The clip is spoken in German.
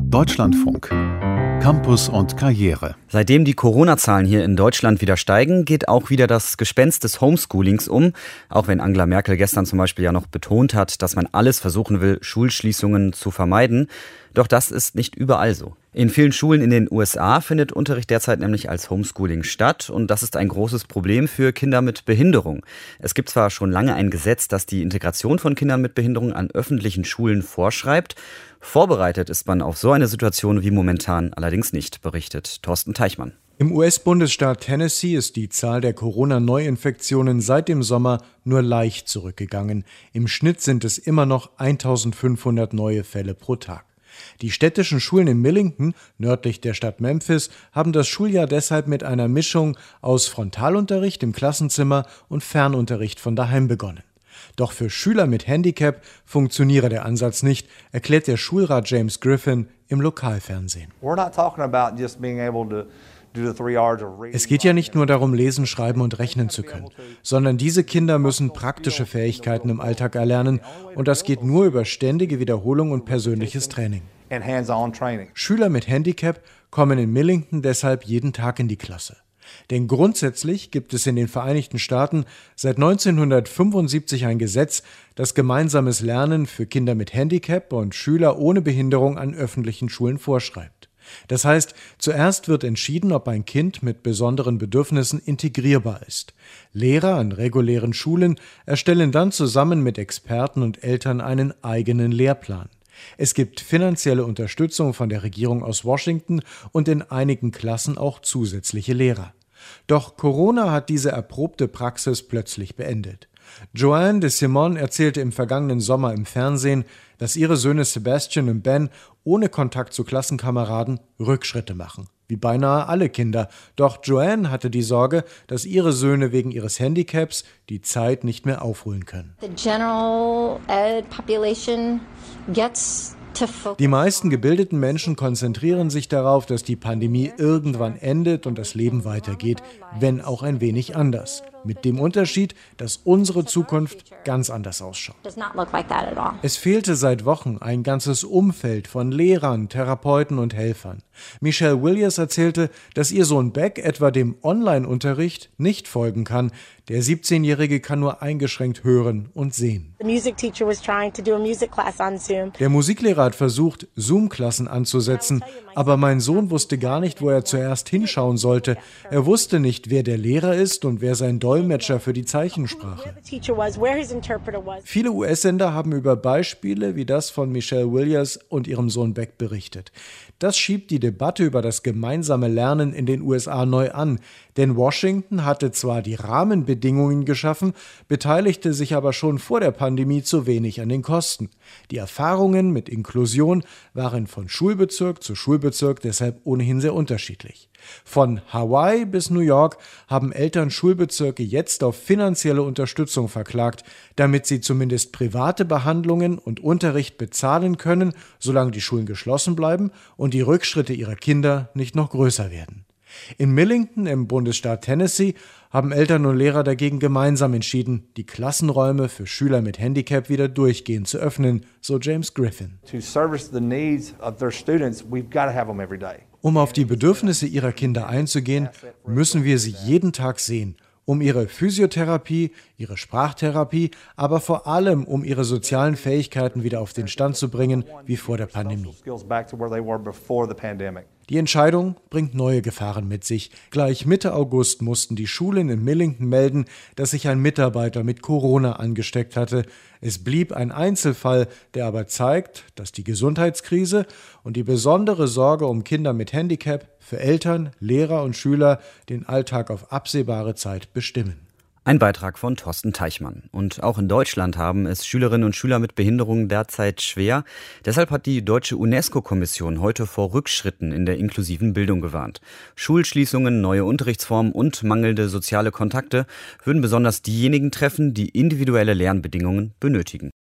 Deutschlandfunk. Campus und Karriere. Seitdem die Corona-Zahlen hier in Deutschland wieder steigen, geht auch wieder das Gespenst des Homeschoolings um. Auch wenn Angela Merkel gestern zum Beispiel ja noch betont hat, dass man alles versuchen will, Schulschließungen zu vermeiden. Doch das ist nicht überall so. In vielen Schulen in den USA findet Unterricht derzeit nämlich als Homeschooling statt. Und das ist ein großes Problem für Kinder mit Behinderung. Es gibt zwar schon lange ein Gesetz, das die Integration von Kindern mit Behinderung an öffentlichen Schulen vorschreibt. Vorbereitet ist man auf so eine Situation wie momentan allerdings nicht, berichtet Thorsten Teichmann. Im US-Bundesstaat Tennessee ist die Zahl der Corona-Neuinfektionen seit dem Sommer nur leicht zurückgegangen. Im Schnitt sind es immer noch 1500 neue Fälle pro Tag. Die städtischen Schulen in Millington, nördlich der Stadt Memphis, haben das Schuljahr deshalb mit einer Mischung aus Frontalunterricht im Klassenzimmer und Fernunterricht von daheim begonnen. Doch für Schüler mit Handicap funktioniere der Ansatz nicht, erklärt der Schulrat James Griffin im Lokalfernsehen. Es geht ja nicht nur darum, lesen, schreiben und rechnen zu können, sondern diese Kinder müssen praktische Fähigkeiten im Alltag erlernen und das geht nur über ständige Wiederholung und persönliches Training. Schüler mit Handicap kommen in Millington deshalb jeden Tag in die Klasse. Denn grundsätzlich gibt es in den Vereinigten Staaten seit 1975 ein Gesetz, das gemeinsames Lernen für Kinder mit Handicap und Schüler ohne Behinderung an öffentlichen Schulen vorschreibt. Das heißt, zuerst wird entschieden, ob ein Kind mit besonderen Bedürfnissen integrierbar ist. Lehrer an regulären Schulen erstellen dann zusammen mit Experten und Eltern einen eigenen Lehrplan. Es gibt finanzielle Unterstützung von der Regierung aus Washington und in einigen Klassen auch zusätzliche Lehrer. Doch Corona hat diese erprobte Praxis plötzlich beendet. Joanne de Simon erzählte im vergangenen Sommer im Fernsehen, dass ihre Söhne Sebastian und Ben ohne Kontakt zu Klassenkameraden Rückschritte machen. Wie beinahe alle Kinder. Doch Joanne hatte die Sorge, dass ihre Söhne wegen ihres Handicaps die Zeit nicht mehr aufholen können. Die meisten gebildeten Menschen konzentrieren sich darauf, dass die Pandemie irgendwann endet und das Leben weitergeht, wenn auch ein wenig anders. Mit dem Unterschied, dass unsere Zukunft ganz anders ausschaut. Es fehlte seit Wochen ein ganzes Umfeld von Lehrern, Therapeuten und Helfern. Michelle Williams erzählte, dass ihr Sohn Beck etwa dem Online-Unterricht nicht folgen kann. Der 17-Jährige kann nur eingeschränkt hören und sehen. Der Musiklehrer hat versucht, Zoom-Klassen anzusetzen, aber mein Sohn wusste gar nicht, wo er zuerst hinschauen sollte. Er wusste nicht, wer der Lehrer ist und wer sein Dolmetscher für die Zeichensprache. Viele US-Sender haben über Beispiele wie das von Michelle Williams und ihrem Sohn Beck berichtet. Das schiebt die Debatte über das gemeinsame Lernen in den USA neu an. Denn Washington hatte zwar die Rahmenbedingungen geschaffen, beteiligte sich aber schon vor der Pandemie zu wenig an den Kosten. Die Erfahrungen mit Inklusion waren von Schulbezirk zu Schulbezirk deshalb ohnehin sehr unterschiedlich. Von Hawaii bis New York haben Eltern Schulbezirke jetzt auf finanzielle Unterstützung verklagt, damit sie zumindest private Behandlungen und Unterricht bezahlen können, solange die Schulen geschlossen bleiben und die Rückschritte ihrer Kinder nicht noch größer werden. In Millington im Bundesstaat Tennessee haben Eltern und Lehrer dagegen gemeinsam entschieden, die Klassenräume für Schüler mit Handicap wieder durchgehend zu öffnen, so James Griffin. Um auf die Bedürfnisse ihrer Kinder einzugehen, müssen wir sie jeden Tag sehen, um ihre Physiotherapie, ihre Sprachtherapie, aber vor allem um ihre sozialen Fähigkeiten wieder auf den Stand zu bringen, wie vor der Pandemie. Die Entscheidung bringt neue Gefahren mit sich. Gleich Mitte August mussten die Schulen in Millington melden, dass sich ein Mitarbeiter mit Corona angesteckt hatte. Es blieb ein Einzelfall, der aber zeigt, dass die Gesundheitskrise und die besondere Sorge um Kinder mit Handicap für Eltern, Lehrer und Schüler den Alltag auf absehbare Zeit bestimmen. Ein Beitrag von Thorsten Teichmann. Und auch in Deutschland haben es Schülerinnen und Schüler mit Behinderungen derzeit schwer. Deshalb hat die Deutsche UNESCO-Kommission heute vor Rückschritten in der inklusiven Bildung gewarnt. Schulschließungen, neue Unterrichtsformen und mangelnde soziale Kontakte würden besonders diejenigen treffen, die individuelle Lernbedingungen benötigen.